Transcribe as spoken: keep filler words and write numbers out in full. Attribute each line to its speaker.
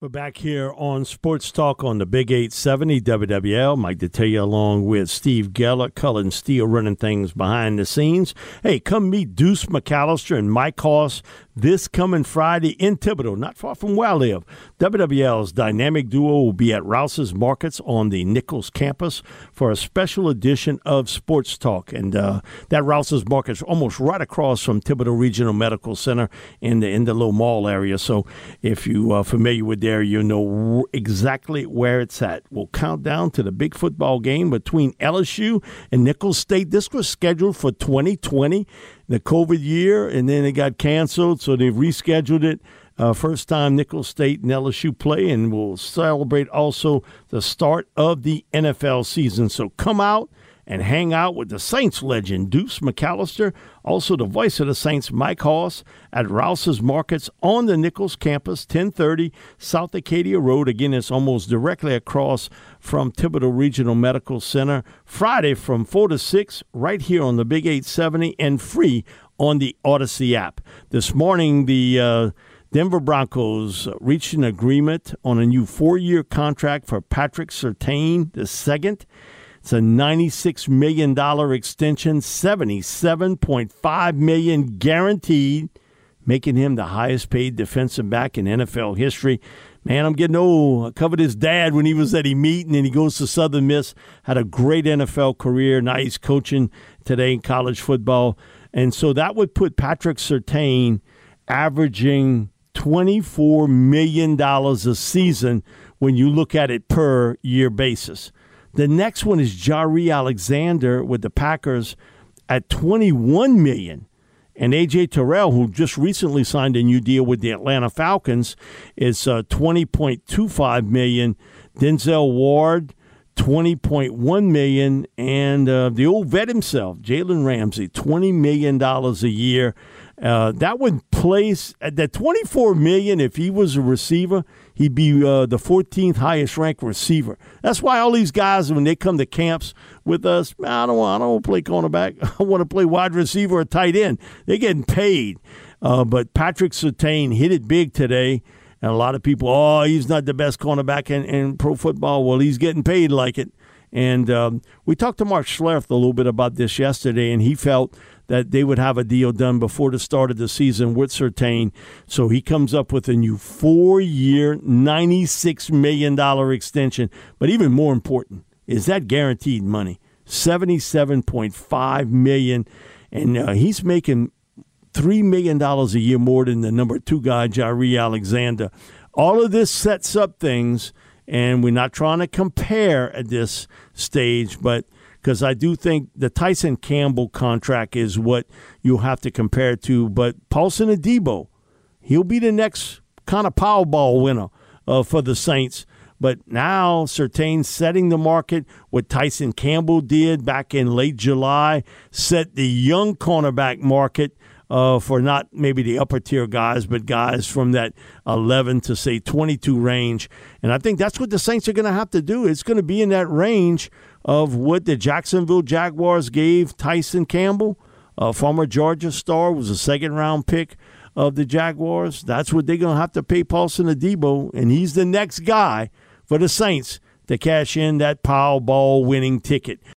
Speaker 1: We're back here on Sports Talk on the Big eight seventy W W L. Mike Detillier along with Steve Geller, Cullen Steele running things behind the scenes. Hey, come meet Deuce McAllister and Mike Hoss this coming Friday in Thibodaux, not far from where I live. W W L's dynamic duo will be at Rouse's Markets on the Nichols campus for a special edition of Sports Talk. And uh, that Rouse's Market's almost right across from Thibodaux Regional Medical Center in the, in the little mall area. So if you are familiar with there, you know exactly where it's at. We'll count down to the big football game between L S U and Nichols State. This was scheduled for twenty twenty, the COVID year, and then it got canceled, so they've rescheduled it. Uh, first time Nichols State and L S U play, and we'll celebrate also the start of the N F L season. So come out and hang out with the Saints legend, Deuce McAllister, also the voice of the Saints, Mike Hoss, at Rouse's Markets on the Nichols campus, ten thirty South Acadia Road. Again, it's almost directly across from Thibodaux Regional Medical Center. Friday from four to six, right here on the Big eight seventy, and free on the Odyssey app. This morning, the uh, Denver Broncos reached an agreement on a new four-year contract for Patrick Surtain the second. It's a ninety-six million dollars extension, seventy-seven point five million dollars guaranteed, making him the highest-paid defensive back in N F L history. Man, I'm getting old. I covered his dad when he was at Emerton, and he goes to Southern Miss. Had a great N F L career. Now he's coaching today in college football. And so that would put Patrick Surtain averaging twenty-four million dollars a season when you look at it per year basis. The next one is Jaire Alexander with the Packers at twenty-one million dollars. And A J Terrell, who just recently signed a new deal with the Atlanta Falcons, is uh, twenty point two five million dollars. Denzel Ward, twenty point one million dollars. And uh, the old vet himself, Jalen Ramsey, twenty million dollars a year. Uh, that would place at that twenty-four million dollars. If he was a receiver, he'd be uh, the fourteenth highest ranked receiver. That's why all these guys, when they come to camps with us, man, I don't want, I don't want to play cornerback. I want to play wide receiver or tight end. They're getting paid. Uh, but Patrick Surtain hit it big today. And a lot of people, oh, he's not the best cornerback in, in pro football. Well, he's getting paid like it. And um, we talked to Mark Schlereth a little bit about this yesterday, and he felt that they would have a deal done before the start of the season with Surtain. So he comes up with a new four-year, ninety-six million dollars extension. But even more important is that guaranteed money, seventy-seven point five million dollars. And uh, he's making three million dollars a year more than the number two guy, Jaire Alexander. All of this sets up things, and we're not trying to compare at this stage, but because I do think the Tyson Campbell contract is what you'll have to compare to. But Paulson Adebo, he'll be the next kind of Powerball winner uh, for the Saints. But now Surtain setting the market, what Tyson Campbell did back in late July, set the young cornerback market uh, for not maybe the upper-tier guys, but guys from that eleven to, say, twenty-two range. And I think that's what the Saints are going to have to do. It's going to be in that range of what the Jacksonville Jaguars gave Tyson Campbell, a former Georgia star, was a second-round pick of the Jaguars. That's what they're going to have to pay Paulson Adebo, and he's the next guy for the Saints to cash in that Powerball winning ticket.